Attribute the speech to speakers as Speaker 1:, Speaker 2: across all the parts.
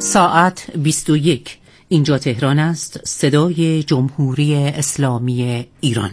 Speaker 1: ساعت 21. اینجا تهران است. صدای جمهوری اسلامی ایران.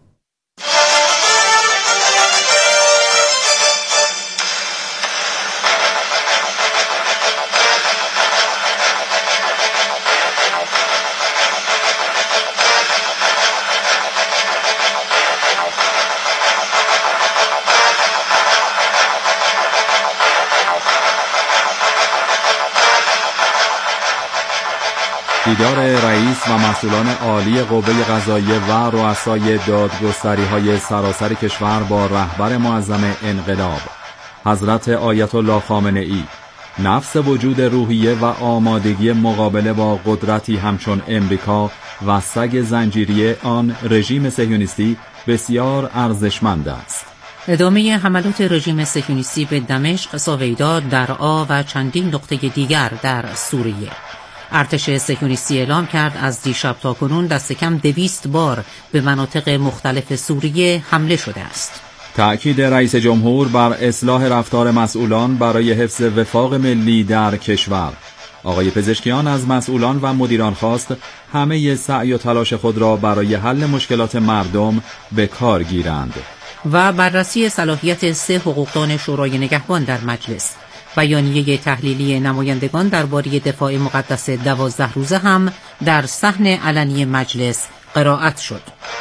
Speaker 2: دیدار رئیس و مسئولان عالی قوه قضاییه و رؤسای دادگستری‌های سراسر کشور با رهبر معظم انقلاب حضرت آیت الله خامنه‌ای، نفس وجود روحیه و آمادگی مقابله با قدرتی همچون امریکا و سگ زنجیری آن رژیم صهیونیستی بسیار ارزشمند است.
Speaker 1: ادامه حملات رژیم صهیونیستی به دمشق، سویدا، درعا و چندین نقطه دیگر در سوریه. ارتش صهیونیستی اعلام کرد از دیشب تا کنون دست کم 200 بار به مناطق مختلف سوریه حمله شده است.
Speaker 2: تأکید رئیس جمهور بر اصلاح رفتار مسئولان برای حفظ وفاق ملی در کشور. آقای پزشکیان از مسئولان و مدیران خواست همه سعی و تلاش خود را برای حل مشکلات مردم به کار گیرند.
Speaker 1: و بررسی صلاحیت 3 حقوقدان شورای نگهبان در مجلس. بیانیه تحلیلی نمایندگان درباره دفاع مقدس 12 روزه هم در صحن علنی مجلس قرائت شد.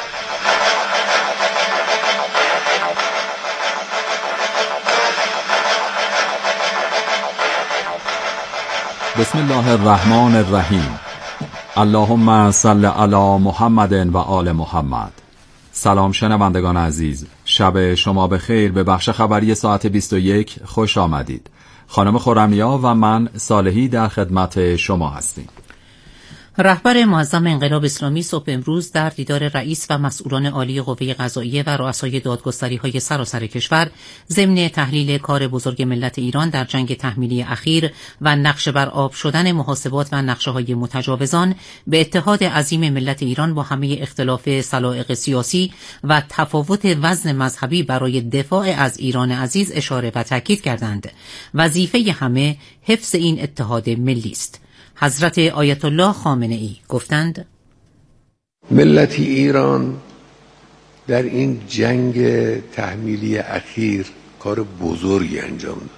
Speaker 2: بسم الله الرحمن الرحیم. اللهم صل علی محمد و آل محمد. سلام شنوندگان عزیز، شب شما بخیر. به بخش خبری ساعت 21 خوش آمدید. خانم خرمیا و من صالحی در خدمت شما هستیم.
Speaker 1: رهبر معظم انقلاب اسلامی صبح امروز در دیدار رئیس و مسئولان عالی قوه قضاییه و رؤسای دادگستری‌های سراسر کشور ضمن تحلیل کار بزرگ ملت ایران در جنگ تحمیلی اخیر و نقشه بر آب شدن محاسبات و نقشه‌های متجاوزان به اتحاد عظیم ملت ایران با همه اختلاف سلایق سیاسی و تفاوت وزن مذهبی برای دفاع از ایران عزیز اشاره و تاکید کردند. وظیفه همه حفظ این اتحاد ملی است. حضرت آیت الله خامنه‌ای گفتند:
Speaker 3: ملت ایران در این جنگ تحمیلی اخیر کار بزرگی انجام داد.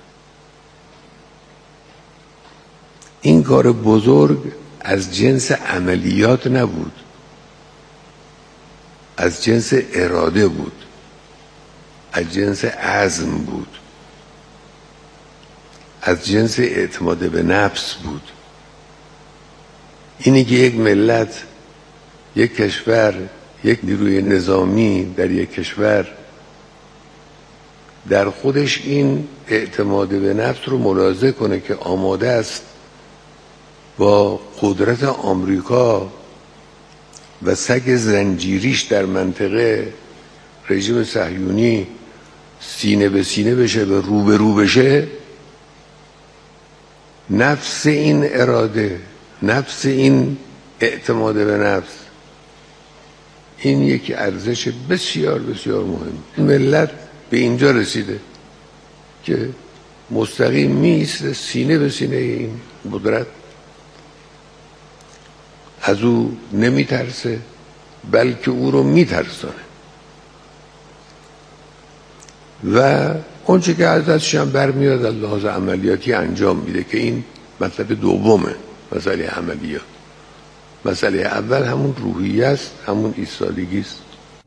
Speaker 3: این کار بزرگ از جنس عملیات نبود، از جنس اراده بود، از جنس عزم بود، از جنس اعتماد به نفس بود. اینی که یک ملت، یک کشور، یک نیروی نظامی در یک کشور در خودش این اعتماد به نفس رو ملاحظه کنه که آماده است با قدرت آمریکا و سگ زنجیریش در منطقه رژیم صهیونی سینه به سینه بشه، به رو به رو بشه. نفس این اراده، نفس این اعتماد به نفس، این یک ارزش بسیار بسیار مهم. ملت به اینجا رسیده که مستقیم میایسته سینه به سینه این قدرت، از او نمیترسه بلکه او رو میترسانه و اونچه که ازش هم برمیاد از لحاظ عملیاتی انجام میده که این مطلب دومه. مسئله عملیات، مسئله اول همون روحیه است، همون ایستادگی است.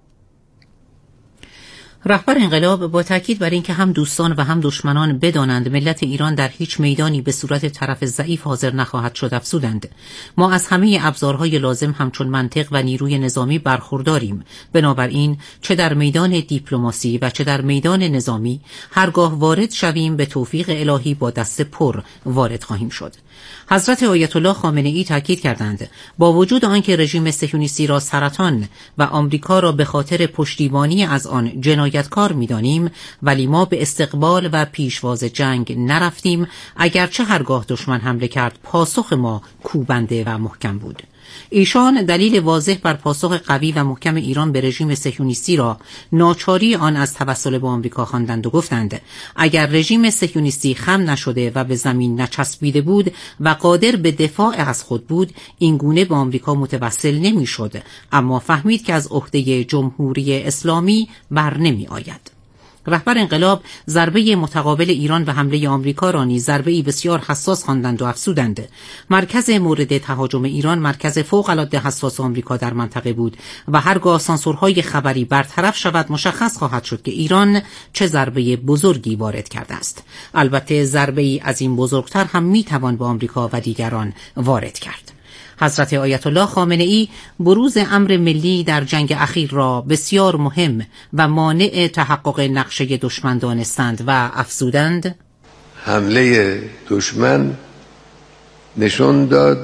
Speaker 1: رهبر انقلاب با تاکید بر اینکه هم دوستان و هم دشمنان بدانند ملت ایران در هیچ میدانی به صورت طرف ضعیف حاضر نخواهد شد افزودند: ما از همه ابزارهای لازم همچون منطق و نیروی نظامی برخورداریم. بنابراین چه در میدان دیپلماسی و چه در میدان نظامی هرگاه وارد شویم به توفیق الهی با دست پر وارد خواهیم شد. حضرت آیت الله خامنه‌ای تاکید کردند با وجود آنکه رژیم صهیونیستی را سرطان و آمریکا را به خاطر پشتیبانی از آن جنایتکار می‌دانیم، ولی ما به استقبال و پیشواز جنگ نرفتیم، اگرچه هرگاه دشمن حمله کرد پاسخ ما کوبنده و محکم بود. ایشان دلیل واضح بر پاسخ قوی و محکم ایران به رژیم صهیونیستی را ناچاری آن از توسل به آمریکا خواندند و گفتند اگر رژیم صهیونیستی خم نشده و به زمین نچسبیده بود و قادر به دفاع از خود بود این گونه به آمریکا متوسل نمی‌شد، اما فهمید که از عهده جمهوری اسلامی بر نمی آید. رهبر انقلاب ضربه متقابل ایران و حمله آمریکا را نیز ضربه‌ای بسیار حساس خواندند و افزودند مرکز مورد تهاجم ایران مرکز فوق‌العاده حساس آمریکا در منطقه بود و هرگاه سانسورهای خبری برطرف شود مشخص خواهد شد که ایران چه ضربه بزرگی وارد کرده است. البته ضربه‌ای از این بزرگتر هم میتوان به آمریکا و دیگران وارد کرد. حضرت آیت الله خامنه ای بروز امر ملی در جنگ اخیر را بسیار مهم و مانع تحقق نقشه دشمن دانستند و افزودند
Speaker 3: حمله دشمن نشان داد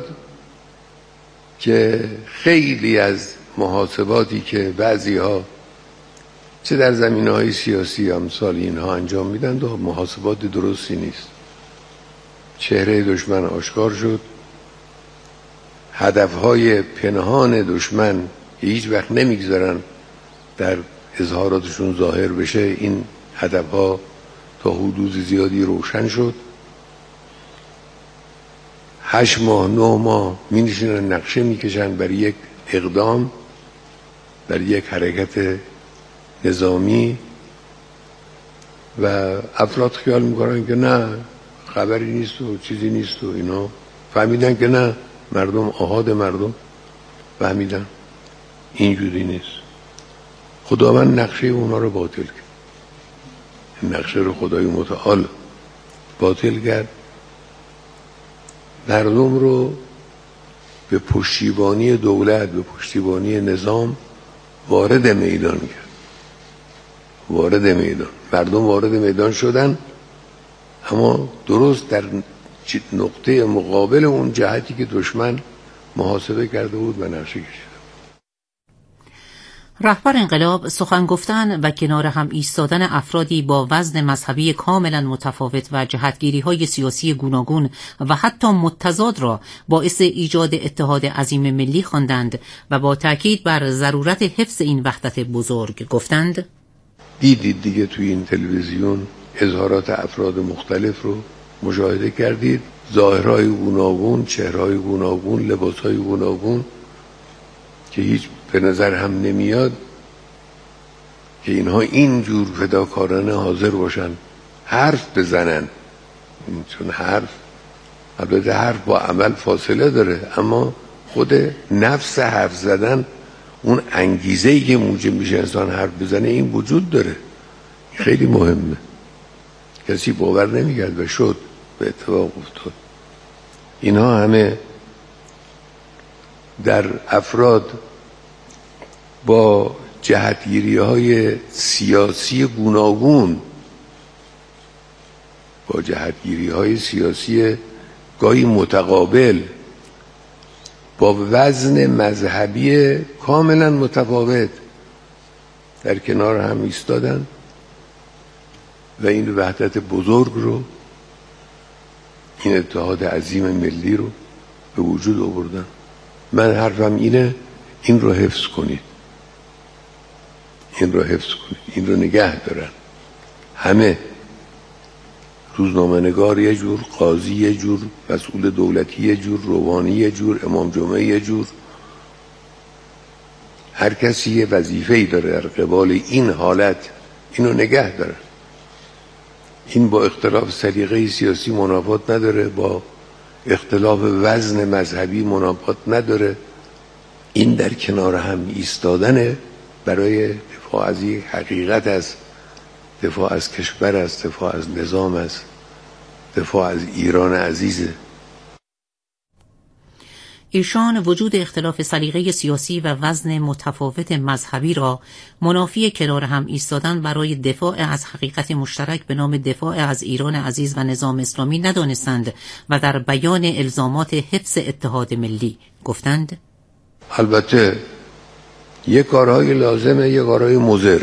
Speaker 3: که خیلی از محاسباتی که بعضی‌ها چه در زمینه‌های سیاسی امثال اینها انجام میدن و محاسبات درستی نیست. چهره دشمن آشکار شد، هدفهای پنهان دشمن که هیچ وقت نمیگذارن در اظهاراتشون ظاهر بشه، این هدفها تا حدود زیادی روشن شد. 8 ماه 9 ماه می نشینن نقشه میکشن برای یک اقدام، برای یک حرکت نظامی و افراد خیال میکنن که نه خبری نیست و چیزی نیست و اینا. فهمیدن که نه، مردم آحاد مردم فهمیدن اینجوری نیست. خداوند نقشه اونا رو باطل کرد، نقشه رو خدای متعال باطل کرد، مردم رو به پشتیبانی دولت، به پشتیبانی نظام وارد میدان کرد. وارد میدان، مردم وارد میدان شدن، اما درست در نقطه مقابل اون جهتی که دشمن محاسبه کرده بود و نقشه کشیده.
Speaker 1: رهبر انقلاب سخن گفتن و کنار هم ایستادن افرادی با وزن مذهبی کاملا متفاوت و جهتگیری‌های سیاسی گوناگون و حتی متضاد را باعث ایجاد اتحاد عظیم ملی خواندند و با تاکید بر ضرورت حفظ این وحدت بزرگ گفتند
Speaker 3: دیدید دیگه توی این تلویزیون اظهارات افراد مختلف رو مشاهده کردید، ظاهرهای گوناگون، چهرهای گوناگون، لباسهای گوناگون که هیچ به نظر هم نمیاد که اینها اینجور فداکارانه حاضر باشن حرف بزنن. چون البته حرف با عمل فاصله داره، اما خود نفس حرف زدن، اون انگیزه‌ای که موجب میشه انسان حرف بزنه، این وجود داره. خیلی مهمه. کسی باور نمیکرد و شد، به اتفاق افتاد. اینها همه در افراد با جهتگیری‌های سیاسی گوناگون، با جهتگیری‌های سیاسی گاهی متقابل، با وزن مذهبی کاملا متفاوت در کنار هم ایستادن و این وحدت بزرگ رو، این اتحاد عظیم ملی رو به وجود آوردن. من حرفم اینه، این رو حفظ کنید، این رو حفظ کنید، این رو نگه دارن. همه، روزنامه‌نگار یه جور، قاضی یه جور، مسئول دولتی یه جور، روحانی یه جور، امام جمعه یه جور، هر کسی یه وظیفه‌ای داره در قبال این حالت، اینو نگه داره. این با اختلاف سلیقه سیاسی منافات نداره، با اختلاف وزن مذهبی منافات نداره. این در کنار هم ایستادنه برای دفاع از یک حقیقت است، دفاع از کشور است، دفاع از نظام است، دفاع از ایران عزیزه.
Speaker 1: ایشان وجود اختلاف سلیقه سیاسی و وزن متفاوت مذهبی را منافی کنار هم ایستادن برای دفاع از حقیقت مشترک به نام دفاع از ایران عزیز و نظام اسلامی ندانستند و در بیان الزامات حفظ اتحاد ملی گفتند
Speaker 3: البته یک کارهای لازمه، یک کارهای مضر.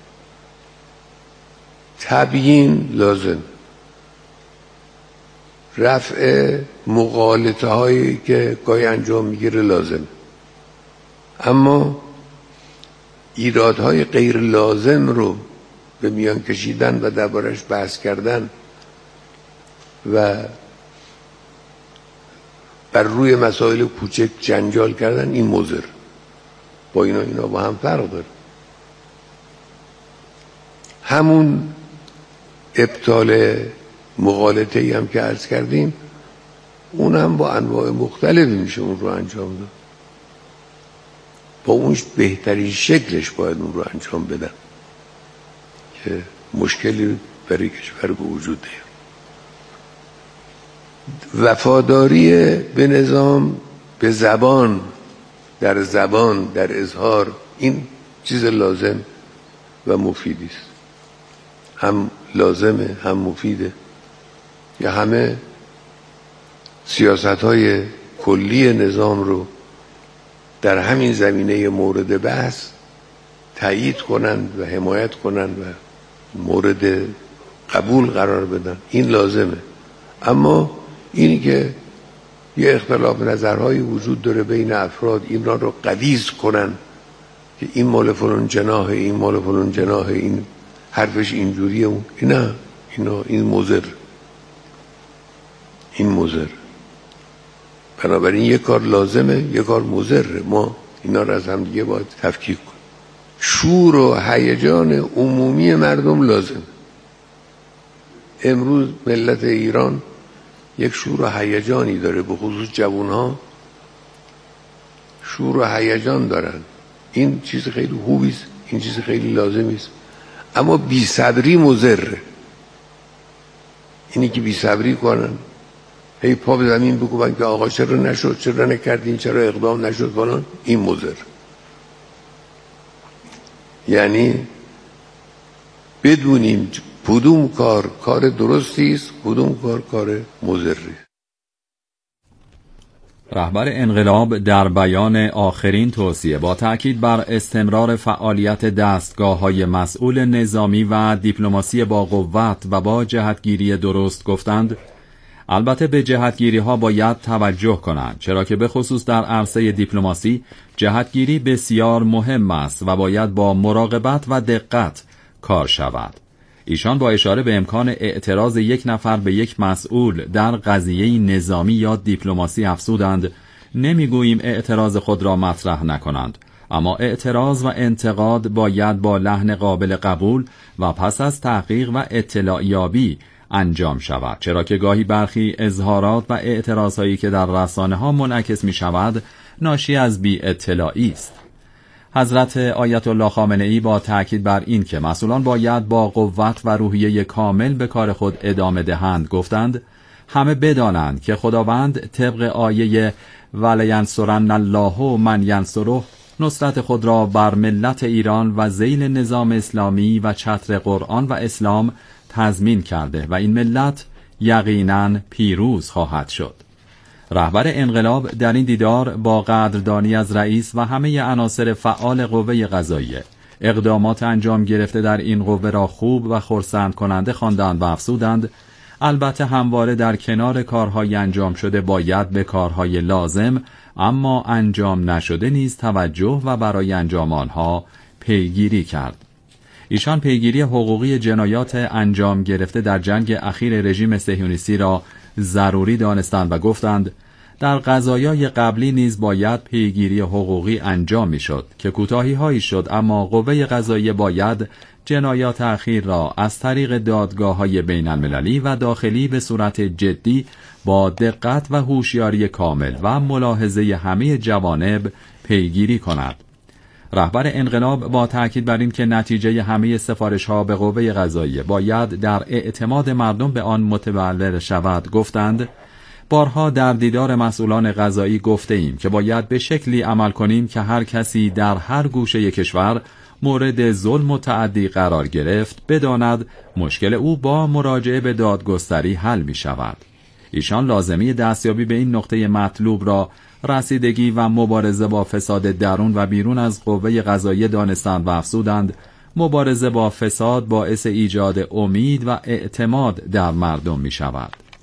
Speaker 3: تبیین لازم. رفع مغالطه هایی که گاهی انجام میگیره لازم، اما ایرادهای غیر لازم رو به میان کشیدن و دربارش بحث کردن و بر روی مسائل کوچک جنجال کردن، این مضر. با اینا با هم فرق داره. همون ابطال مغالطه‌ای هم که عرض کردیم، اون هم با انواع مختلفی میشه اون رو انجام داد. با اون بهترین شکلش باید اون رو انجام بدن که مشکلی برای کشور به وجود نیاد. وفاداری به نظام، به زبان، در اظهار، این چیز لازم و مفیدی است. هم لازمه هم مفیده. یا همه سیاست‌های کلی نظام رو در همین زمینه مورد بحث تایید کنند و حمایت کنند و مورد قبول قرار بدن، این لازمه. اما اینی که یه اختلاف نظرهایی وجود داره بین افراد، اینا رو قدیس کنن که این مال فلان جناحه، این مال فلان جناحه، این حرفش اینجوریه، اون نه، این مضر. بنابراین یک کار لازمه، یک کار مضره. ما اینا رو از هم دیگه باید تفکیک کنیم. شور و هیجان عمومی مردم لازم. امروز ملت ایران یک شور و هیجانی داره، به خصوص جوانها شور و هیجان دارن. این چیز خیلی خوبی است، این چیز خیلی لازمی است. اما بی صبری مضره. اینی که بی صبری کنن، هی پا به زمین بکوبن که آقا چرا نشد، چرا نکردین، چرا اقدام نشد فلان، این مضر. یعنی بدونیم کدوم کار درستی است، کدوم کار مضری.
Speaker 2: رهبر انقلاب در بیان آخرین توصیه با تأکید بر استمرار فعالیت دستگاه‌های مسئول نظامی و دیپلماسی با قوت و با جهتگیری درست گفتند: البته به جهتگیری‌ها باید توجه کنند، چرا که به خصوص در عرصه دیپلماسی جهتگیری بسیار مهم است و باید با مراقبت و دقت کار شود. ایشان با اشاره به امکان اعتراض یک نفر به یک مسئول در قضیه نظامی یا دیپلماسی افزودند: نمیگوییم اعتراض خود را مطرح نکنند، اما اعتراض و انتقاد باید با لحن قابل قبول و پس از تحقیق و اطلاع یابی انجام شود، چرا که گاهی برخی اظهارات و اعتراضهایی که در رسانه‌ها منعکس می شود ناشی از بی اطلاعی است. حضرت آیت الله خامنه‌ای با تأکید بر این که مسئولان باید با قوت و روحیه کامل به کار خود ادامه دهند گفتند: همه بدانند که خداوند طبق آیه ولینصرن الله من ینصره نصرت خود را بر ملت ایران و ذیل نظام اسلامی و چتر قرآن و اسلام تضمین کرده و این ملت یقیناً پیروز خواهد شد. رهبر انقلاب در این دیدار با قدردانی از رئیس و همه عناصر فعال قوه قضاییه اقدامات انجام گرفته در این قوه را خوب و خرسند کننده خواندند و افزودند: البته همواره در کنار کارهای انجام شده باید به کارهای لازم اما انجام نشده نیز توجه و برای انجام آنها پیگیری کرد. ایشان پیگیری حقوقی جنایات انجام گرفته در جنگ اخیر رژیم صهیونیستی را ضروری دانستند و گفتند: در قضایای قبلی نیز باید پیگیری حقوقی انجام میشد که کوتاهی‌هایی شد، اما قوه قضاییه باید جنایات اخیر را از طریق دادگاه‌های بین‌المللی و داخلی به صورت جدی با دقت و هوشیاری کامل و ملاحظه همه جوانب پیگیری کند. رهبر انقلاب با تأکید بر این که نتیجه همه سفارش‌ها به قوه قضاییه باید در اعتماد مردم به آن متولد شود گفتند: بارها در دیدار مسئولان قضایی گفته ایم که باید به شکلی عمل کنیم که هر کسی در هر گوشه کشور مورد ظلم و تعدی قرار گرفت بداند مشکل او با مراجعه به دادگستری حل می شود. ایشان لازمی دستیابی به این نقطه مطلوب را رسیدگی و مبارزه با فساد درون و بیرون از قوه قضاییه دانستند و افزودند: مبارزه با فساد باعث ایجاد امید و اعتماد در مردم می شود.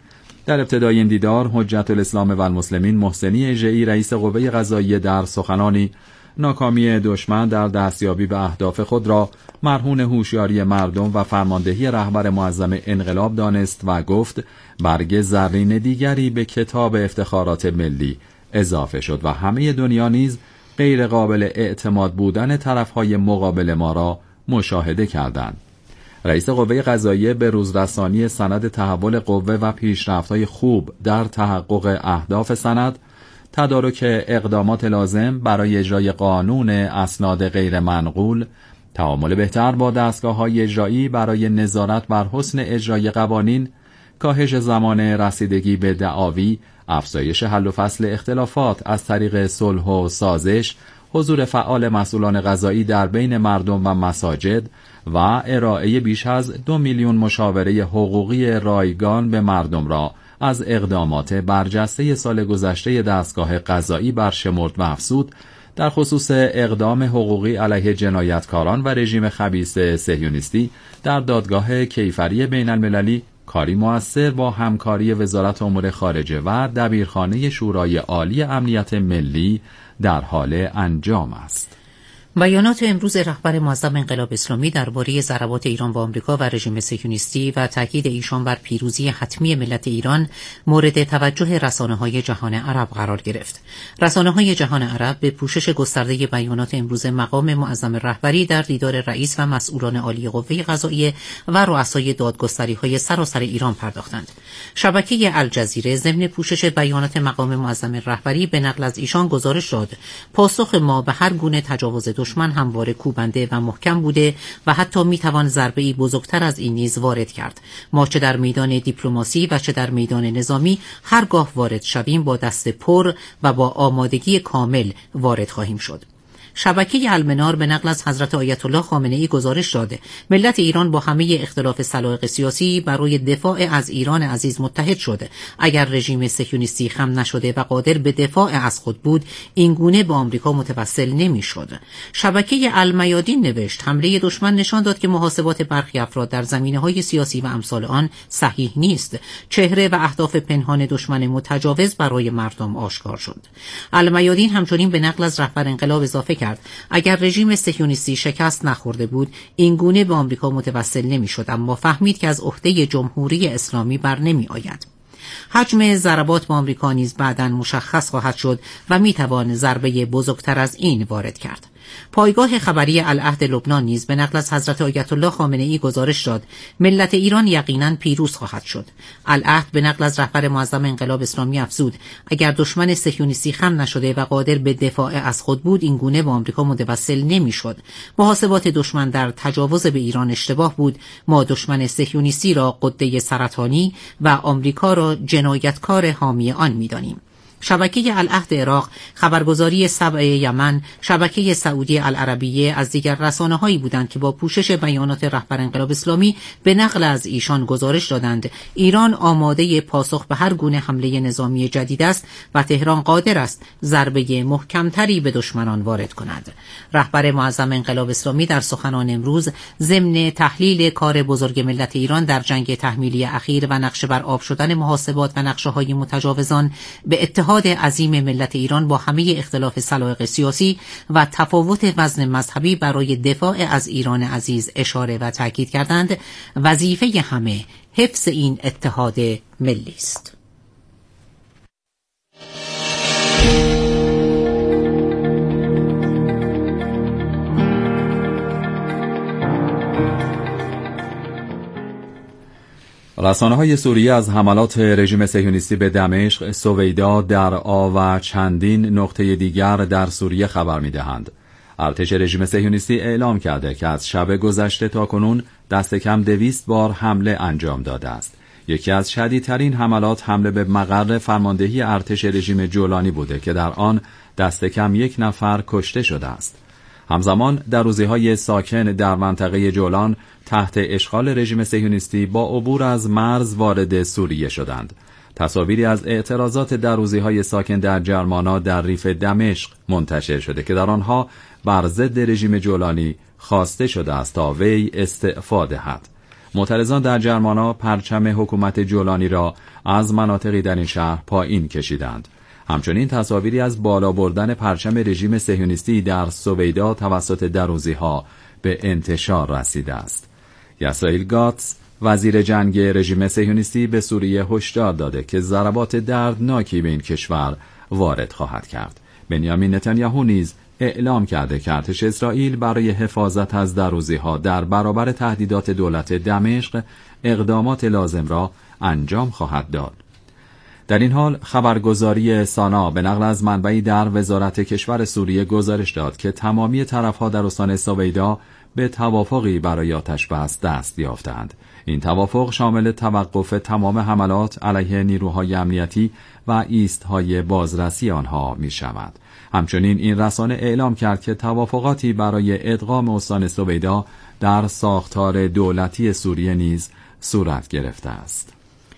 Speaker 2: در ابتدای این دیدار حجت الاسلام و المسلمین محسنی اژه‌ای رئیس قوه قضاییه در سخنانی ناکامی دشمن در دستیابی به اهداف خود را مرهون هوشیاری مردم و فرماندهی رهبر معظم انقلاب دانست و گفت برگ زرین دیگری به کتاب افتخارات ملی اضافه شد و همه دنیا نیز غیر قابل اعتماد بودن طرفهای مقابل ما را مشاهده کردند. رئیس قوه قضاییه به روزرسانی سند تحول قوه و پیشرفت‌های خوب در تحقق اهداف سند، تدارک اقدامات لازم برای اجرای قانون اسناد غیر منقول، تعامل بهتر با دستگاه‌های اجرایی برای نظارت بر حسن اجرای قوانین، کاهش زمان رسیدگی به دعاوی، افزایش حل و فصل اختلافات از طریق صلح و سازش، حضور فعال مسئولان قضایی در بین مردم و مساجد و ارائه بیش از 2 میلیون مشاوره حقوقی رایگان به مردم را از اقدامات برجسته سال گذشته دستگاه قضایی برشمرد و افزود، در خصوص اقدام حقوقی علیه جنایتکاران و رژیم خبیث صهیونیستی در دادگاه کیفری بین المللی کاری مؤثر با همکاری وزارت امور خارجه و دبیرخانه شورای عالی امنیت ملی در حال انجام است.
Speaker 1: بیانات امروز رهبر معظم انقلاب اسلامی درباره ضربات ایران و آمریکا و رژیم صهیونیستی و تاکید ایشان بر پیروزی حتمی ملت ایران مورد توجه رسانه‌های جهان عرب قرار گرفت. رسانه‌های جهان عرب به پوشش گسترده بیانات امروز مقام معظم رهبری در دیدار رئیس و مسئولان عالی قوه قضاییه و رؤسای دادگستری‌های سراسر ایران پرداختند. شبکه الجزیره ضمن پوشش بیانات مقام معظم رهبری به نقل از ایشان گزارش داد: پاسخ ما به هر گونه تجاوز دشمن همواره کوبنده و محکم بوده و حتی میتوان ضربه‌ای بزرگتر از این نیز وارد کرد. ما چه در میدان دیپلماسی و چه در میدان نظامی هرگاه وارد شویم با دست پر و با آمادگی کامل وارد خواهیم شد. شبکه المنار به نقل از حضرت آیت الله خامنه‌ای گزارش داده ملت ایران با همه اختلاف سلایق سیاسی برای دفاع از ایران عزیز متحد شده. اگر رژیم صهیونیستی خم نشده و قادر به دفاع از خود بود، این گونه به آمریکا متوسل نمی‌شد. شبکه المیادین نوشت حمله دشمن نشان داد که محاسبات برخی افراد در زمینه‌های سیاسی و امثال آن صحیح نیست. چهره و اهداف پنهان دشمن متجاوز برای مردم آشکار شد. المیادین همچنین به نقل از رهبر انقلاب اضافه کرد اگر رژیم صهیونیستی شکست نخورده بود، این گونه به آمریکا متوسل نمی‌شد، اما فهمید که از عهده جمهوری اسلامی بر نمی‌آید. حجم ضربات به آمریکا نیز بعداً مشخص خواهد شد و میتوان ضربه بزرگتر از این وارد کرد. پایگاه خبری العهد لبنان نیز به نقل از حضرت آیت الله خامنه‌ای گزارش داد ملت ایران یقیناً پیروز خواهد شد. العهد به نقل از رهبر معظم انقلاب اسلامی افزود اگر دشمن صهیونیستی خم نشده و قادر به دفاع از خود بود، این گونه به آمریکا متوسل نمی‌شد. محاسبات دشمن در تجاوز به ایران اشتباه بود. ما دشمن صهیونیستی را غده سرطانی و آمریکا را جنایتکار حامی آن می‌دانیم. شبکه العهد عراق، خبرگزاری سبع یمن، شبکه سعودی العربیه از دیگر رسانه‌هایی بودند که با پوشش بیانات رهبر انقلاب اسلامی به نقل از ایشان گزارش دادند ایران آماده پاسخ به هر گونه حمله نظامی جدید است و تهران قادر است ضربه محکمتری به دشمنان وارد کند. رهبر معظم انقلاب اسلامی در سخنان امروز ضمن تحلیل کار بزرگ ملت ایران در جنگ تحمیلی اخیر و نقشه بر آب شدن محاسبات و نقشه‌های متجاوزان به اتحاد عظیم ملت ایران با همه اختلاف سلایق سیاسی و تفاوت وزن مذهبی برای دفاع از ایران عزیز اشاره و تاکید کردند وظیفه همه حفظ این اتحاد ملی است.
Speaker 2: رسانه‌های سوریه از حملات رژیم صهیونیستی به دمشق، سویدا، درعا و چندین نقطه دیگر در سوریه خبر می‌دهند. ارتش رژیم صهیونیستی اعلام کرده که از شب گذشته تا کنون دست کم 200 بار حمله انجام داده است. یکی از شدیدترین حملات حمله به مقر فرماندهی ارتش رژیم جولانی بوده که در آن دست کم 1 نفر کشته شده است. همزمان دروزی‌های ساکن در منطقه جولان تحت اشغال رژیم صهیونیستی با عبور از مرز وارد سوریه شدند. تصاویری از اعتراضات دروزی‌های ساکن در جرمانا در ریف دمشق منتشر شده که در آنها بر ضد رژیم جولانی خواسته شده است تا وی استعفا دهد. معترضان در جرمانا پرچم حکومت جولانی را از مناطقی در این شهر پایین کشیدند. همچنین تصاویری از بالا بردن پرچم رژیم صهیونیستی در سویدا توسط دروزی‌ها به انتشار رسیده است. یاسائیل گاتس، وزیر جنگ رژیم صهیونیستی، به سوریه هشدار داده که ضربات دردناکی به این کشور وارد خواهد کرد. بنیامین نتانیاهو نیز اعلام کرده که ارتش اسرائیل برای حفاظت از دروزی‌ها در برابر تهدیدات دولت دمشق اقدامات لازم را انجام خواهد داد. در این حال خبرگزاری سانا به نقل از منبعی در وزارت کشور سوریه گزارش داد که تمامی طرف‌ها در استان سویدا به توافقی برای آتش‌بس دست یافتند. این توافق شامل توقف تمام حملات علیه نیروهای امنیتی و ایست‌های بازرسی آنها می‌شود. همچنین این رسانه اعلام کرد که توافقاتی برای ادغام استان سویدا در ساختار دولتی سوریه نیز صورت گرفته است.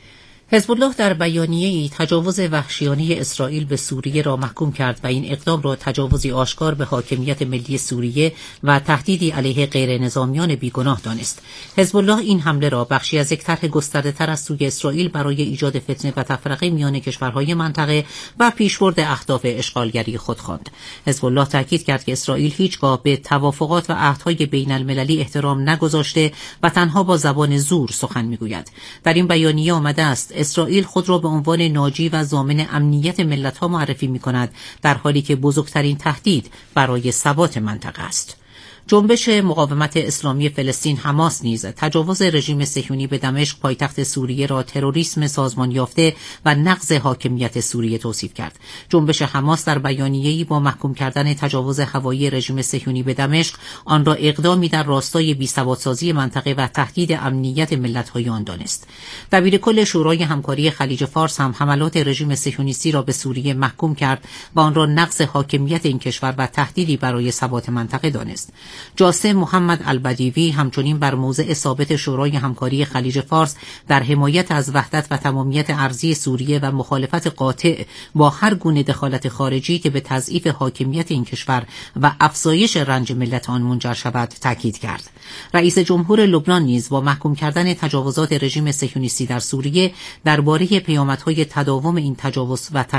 Speaker 1: حزب الله در بیانیه‌ای تجاوز وحشیانه اسرائیل به سوریه را محکوم کرد و این اقدام را تجاوزی آشکار به حاکمیت ملی سوریه و تهدیدی علیه غیر نظامیان بیگناه دانست. حزب الله این حمله را بخشی از یک طرح گسترده‌تر از سوی اسرائیل برای ایجاد فتنه و تفرقه میان کشورهای منطقه و پیشبرد اهداف اشغالگری خود خواند. حزب الله تاکید کرد که اسرائیل هیچگاه به توافقات و عهدهای بین المللی احترام نگذاشته و تنها با زبان زور سخن میگوید. در این بیانیه آمده است اسرائیل خود را به عنوان ناجی و ضامن امنیت ملت‌ها معرفی می‌کند، در حالی که بزرگترین تهدید برای ثبات منطقه است. جنبش مقاومت اسلامی فلسطین حماس نیز تجاوز رژیم صهیونی به دمشق پایتخت سوریه را تروریسم سازمان یافته و نقض حاکمیت سوریه توصیف کرد. جنبش حماس در بیانیه‌ای با محکوم کردن تجاوز هوایی رژیم صهیونی به دمشق آن را اقدامی در راستای بی‌ثبات‌سازی منطقه و تهدید امنیت ملت‌های آن دانست. دبیرکل شورای همکاری خلیج فارس هم حملات رژیم صهیونیستی را به سوریه محکوم کرد و آن را نقض حاکمیت این کشور و تهدیدی برای ثبات منطقه دانست. جاسم محمد البدیوی همچنین بر موضع ثابت شورای همکاری خلیج فارس در حمایت از وحدت و تمامیت ارضی سوریه و مخالفت قاطع با هر گونه دخالت خارجی که به تضعیف حاکمیت این کشور و افزایش رنج ملت آن منجر شود تاکید کرد. رئیس جمهور لبنان نیز با محکوم کردن تجاوزات رژیم صهیونیستی در سوریه درباره پیامدهای تداوم این تجاوز و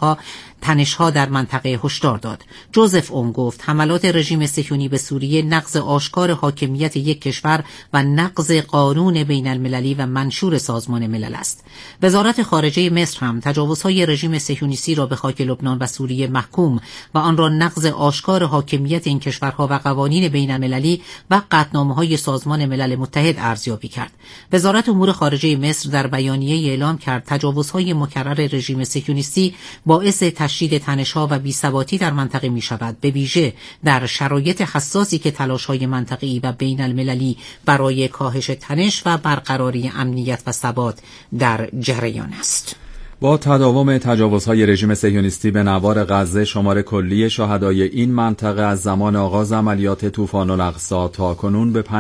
Speaker 1: تنش‌ها در منطقه هشدار داد. جوزف اون گفت حملات رژیم صهیونی به سوریه نقض آشکار حاکمیت یک کشور و نقض قانون بین المللی و منشور سازمان ملل است. وزارت خارجه مصر هم تجاوزهای رژیم صهیونیستی را به خاک لبنان و سوریه محکوم و آن را نقض آشکار حاکمیت این کشورها و قوانین بین المللی و قطعنامه‌های سازمان ملل متحد ارزیابی کرد. وزارت امور خارجه مصر در بیانیه اعلام کرد تجاوزهای مکرر رژیم صهیونیستی باعث تشدید تنش‌ها و بی‌ثباتی در منطقه می‌شود، به ویژه در شرایط حساسی که تلاش‌های منطقه‌ای و بین المللی برای کاهش تنش و برقراری امنیت و ثبات در جریان است.
Speaker 2: با تداوم تجاوزهای رژیم صهیونیستی به نوار غزه شمار کلی شهدای این منطقه از زمان آغاز عملیات طوفان الاقصی تا کنون به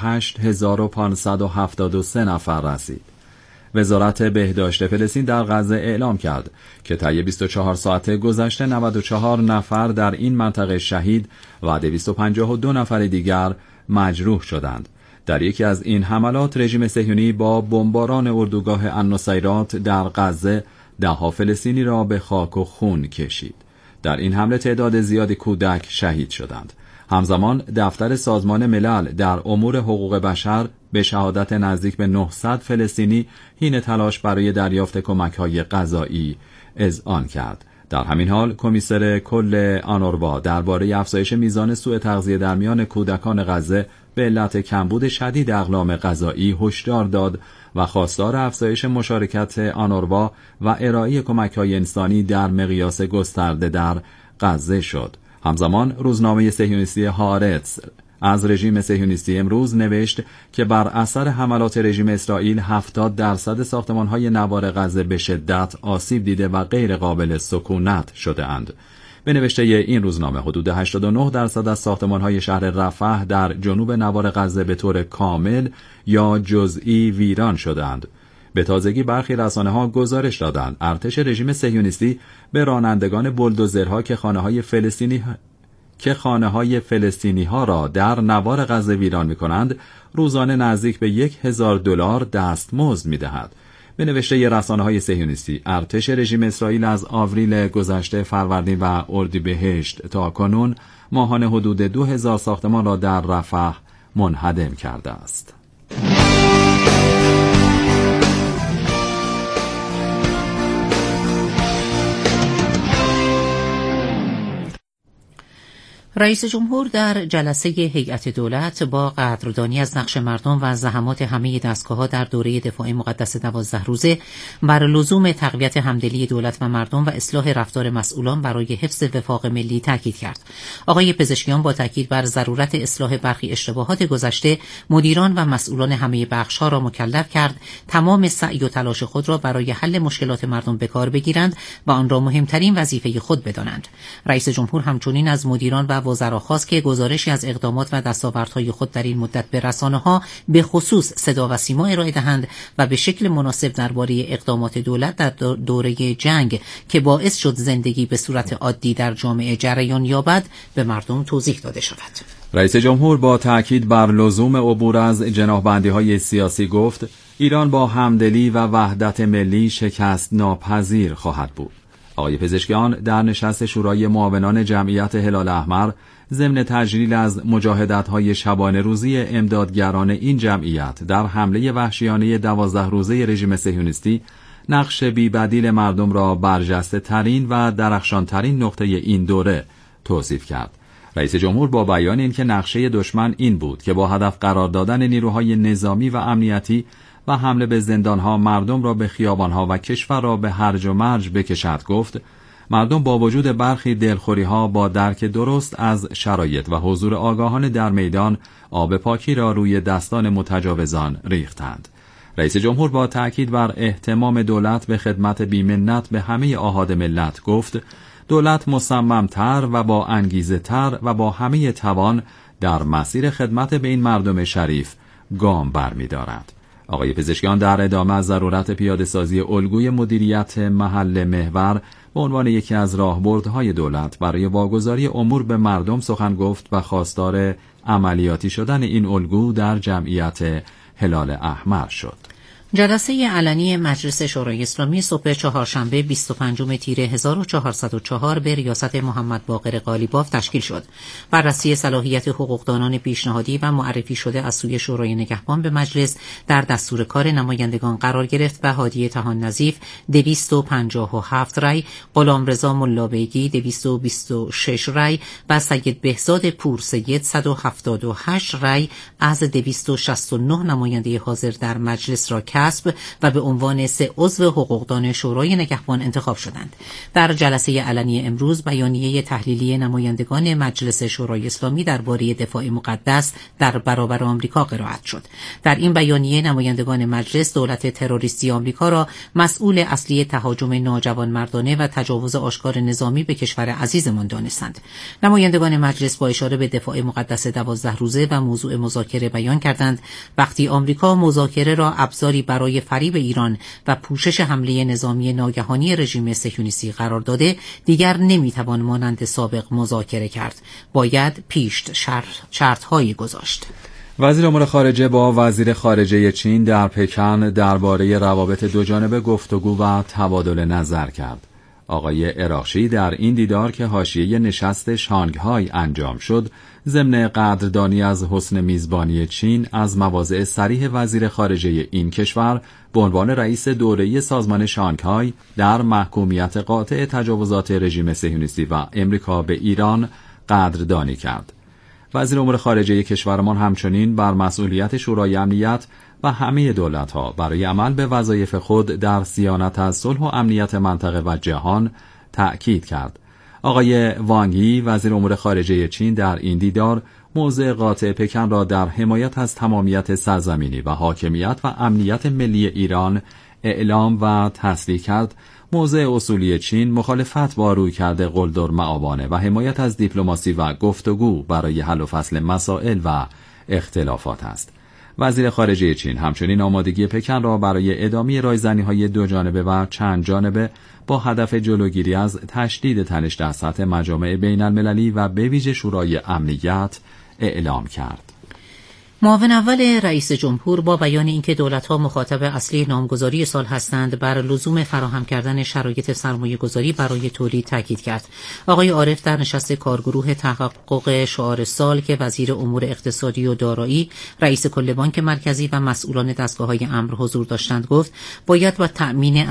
Speaker 2: 58573 نفر رسید. وزارت بهداشت فلسطین در غزه اعلام کرد که طی 24 ساعت گذشته 94 نفر در این منطقه شهید و 252 نفر دیگر مجروح شدند. در یکی از این حملات رژیم صهیونی با بمباران اردوگاه النصیرات در غزه 10 فلسطینی را به خاک و خون کشید. در این حمله تعداد زیادی کودک شهید شدند. همزمان دفتر سازمان ملل در امور حقوق بشر به شهادت نزدیک به 900 فلسطینی حین تلاش برای دریافت کمک‌های غذایی اذعان کرد. در همین حال کمیسر کل آنوروا درباره افزایش میزان سوء تغذیه در میان کودکان غزه به علت کمبود شدید اقلام غذایی هشدار داد و خواستار افزایش مشارکت آنوروا و ارائه کمک‌های انسانی در مقیاس گسترده در غزه شد. همزمان روزنامه صهیونیستی هارتز از رژیم صهیونیستی امروز نوشت که بر اثر حملات رژیم اسرائیل 70% ساختمان‌های نوار غزه به شدت آسیب دیده و غیر قابل سکونت شده اند. به نوشته این روزنامه حدود 89% از ساختمان‌های شهر رفح در جنوب نوار غزه به طور کامل یا جزئی ویران شدند. به تازگی برخی رسانه‌ها گزارش دادند ارتش رژیم صهیونیستی به رانندگان بولدوزرها که خانه‌های فلسطینی که خانه‌های فلسطینی‌ها را در نوار غزه ویران می‌کنند، روزانه نزدیک به $1,000 دستمزد می‌دهد. به نوشته رسانه‌های صهیونیستی، ارتش رژیم اسرائیل از آوریل گذشته فروردین و اردیبهشت تا کنون ماهانه حدود 2000 ساختمان را در رفح منهدم کرده است.
Speaker 1: رئیس جمهور در جلسه هیئت دولت با قدردانی از نقش مردم و زحمات همه دستگاه‌ها در دوره دفاع مقدس 12 روزه بر لزوم تقویت همدلی دولت و مردم و اصلاح رفتار مسئولان برای حفظ وفاق ملی تاکید کرد. آقای پزشکیان با تاکید بر ضرورت اصلاح برخی اشتباهات گذشته، مدیران و مسئولان همه بخش‌ها را مکلف کرد تمام سعی و تلاش خود را برای حل مشکلات مردم به کار بگیرند و آن را مهمترین وظیفه خود بدانند. رئیس جمهور همچنین از مدیران و وزرا خواست که گزارشی از اقدامات و دستاوردهای خود در این مدت به رسانه‌ها به خصوص صدا و سیما ارائه دهند و به شکل مناسب درباره اقدامات دولت در دوره جنگ که باعث شد زندگی به صورت عادی در جامعه جریان یابد به مردم توضیح داده شود.
Speaker 2: رئیس جمهور با تاکید بر لزوم عبور از جناح‌بندی‌های سیاسی گفت: ایران با همدلی و وحدت ملی شکست ناپذیر خواهد بود. آقای پزشکیان در نشست شورای معاونان جمعیت هلال احمر ضمن تجلیل از مجاهدت‌های شبانه روزی امدادگران این جمعیت در حمله وحشیانه 12 روزه رژیم صهیونیستی نقش بی‌بدیل مردم را برجسته ترین و درخشان ترین نقطه این دوره توصیف کرد. رئیس جمهور با بیان اینکه نقشه دشمن این بود که با هدف قرار دادن نیروهای نظامی و امنیتی و حمله به زندانها مردم را به خیابانها و کشور را به هرج و مرج بکشد، گفت مردم با وجود برخی دلخوری‌ها با درک درست از شرایط و حضور آگاهانه در میدان آب پاکی را روی دستان متجاوزان ریختند. رئیس جمهور با تأکید بر اهتمام دولت به خدمت بی‌منت به همه آحاد ملت گفت دولت مصمم‌تر و با انگیزه‌تر و با همه توان در مسیر خدمت به این مردم شریف گام برمی‌دارد. آقای پزشکیان در ادامه از ضرورت پیاده‌سازی الگوی مدیریت محل محور به عنوان یکی از راهبردهای دولت برای واگذاری امور به مردم سخن گفت و خواستار عملیاتی شدن این الگو در جمعیت هلال احمر شد.
Speaker 1: جلسه علنی مجلس شورای اسلامی صبح چهارشنبه 25 تیر 1404 به ریاست محمد باقر قالیباف تشکیل شد. بررسی صلاحیت حقوقدانان پیشنهادی و معرفی شده از سوی شورای نگهبان به مجلس در دستور کار نمایندگان قرار گرفت و هادی طحان نظیف 257 رای، غلامرضا ملابیگی 226 رای و سید بهزاد پورسید 178 رای از 269 نماینده حاضر در مجلس را کسب و به عنوان 3 عضو حقوقدان شورای نگهبان انتخاب شدند. در جلسه علنی امروز بیانیه تحلیلی نمایندگان مجلس شورای اسلامی درباره دفاع مقدس در برابر آمریکا قرائت شد. در این بیانیه نمایندگان مجلس دولت تروریستی آمریکا را مسئول اصلی تهاجم ناجوانمردانه و تجاوز آشکار نظامی به کشور عزیزمان دانستند. نمایندگان مجلس با اشاره به دفاع مقدس 12 روزه و موضوع مذاکره بیان کردند وقتی آمریکا مذاکره را ابزاری برای فریب ایران و پوشش حمله نظامی ناگهانی رژیم صهیونیستی قرار داده، دیگر نمیتوان مانند سابق مذاکره کرد. باید پیشت شرط‌هایی گذاشت.
Speaker 2: وزیر امور خارجه با وزیر خارجه چین در پکن درباره روابط دوجانبه گفتگو و تبادل نظر کرد. آقای عراقچی در این دیدار که حاشیه نشست شانگهای انجام شد، ضمن قدردانی از حسن میزبانی چین از مواضع صریح وزیر خارجه این کشور به عنوان رئیس دوره‌ای سازمان شانگهای در محکومیت قاطع تجاوزات رژیم صهیونیستی و امریکا به ایران قدردانی کرد. وزیر امور خارجه کشورمان همچنین بر مسئولیت شورای امنیت و همه دولت‌ها برای عمل به وظایف خود در صیانت از صلح و امنیت منطقه و جهان تأکید کرد. آقای وانگ یی وزیر امور خارجه چین در این دیدار موضع قاطع پکن را در حمایت از تمامیت سرزمینی و حاکمیت و امنیت ملی ایران اعلام و تصریح کرد. موضع اصولی چین مخالفت با رویکرد قلدرمآبانه و حمایت از دیپلماسی و گفتگو برای حل و فصل مسائل و اختلافات است. وزیر خارجه چین همچنین آمادگی پکن را برای ادامه رایزنی‌های دو جانبه و چند جانبه با هدف جلوگیری از تشدید تنش در سطح مجامع بین المللی و به ویژه شورای امنیت اعلام کرد.
Speaker 1: معاون اول رئیس جمهور با بیان اینکه دولت‌ها مخاطب اصلی نامگذاری سال هستند بر لزوم فراهم کردن شرایط سرمایه‌گذاری برای تولید تاکید کرد. آقای عارف در نشست کارگروه تحقق شعار سال که وزیر امور اقتصادی و دارایی، رئیس کل بانک مرکزی و مسئولان دستگاه‌های امر حضور داشتند گفت باید با تأمین